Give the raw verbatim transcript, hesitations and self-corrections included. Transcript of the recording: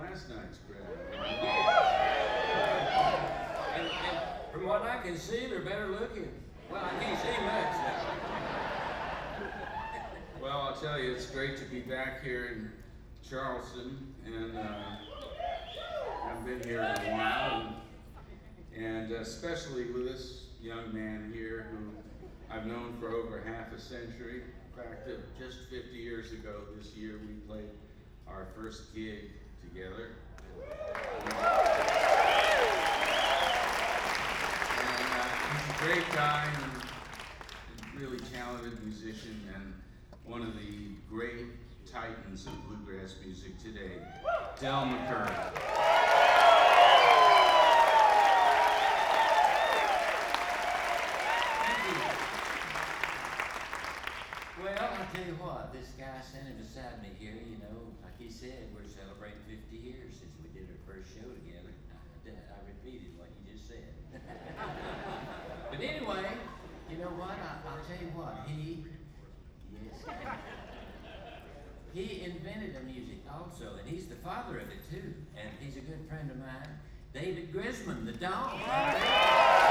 last night's crowd. And, and from what I can see, they're better looking. Well, I can't see much now. Well, I'll tell you, it's great to be back here in Charleston, and uh, I've been here a while, and, and especially with this young man here who I've known for over half a century. In fact, uh, just fifty years ago this year, we played our first gig together. And uh, he's a great guy and a really talented musician and one of the great titans of bluegrass music today, Del McCurry. Well, I'll tell you what, this guy standing beside me here, you know, like he said, we're celebrating fifty years since we did our first show together. I, I repeated what you just said. But anyway, you know what, I, I'll tell you what, he, yes, he invented the music also, and he's the father of it too, and he's a good friend of mine, David Grisman, the dog. Right there.